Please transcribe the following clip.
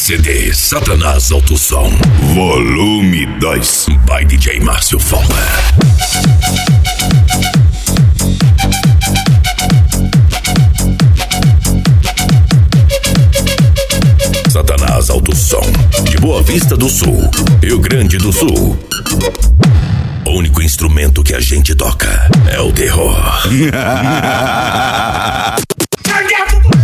CD Satanás Alto Som, Volume 2, by DJ Márcio Fowler. Satanás Alto Som, de Boa Vista do Sul, Rio Grande do Sul. O único instrumento que a gente toca é o terror.